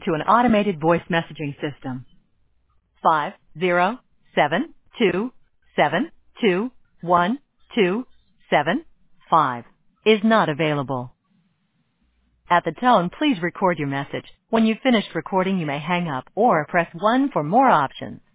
to an automated voice messaging system. 507272127 is not available. At the tone, please record your message. When you've finished recording, you may hang up or press 1 for more options.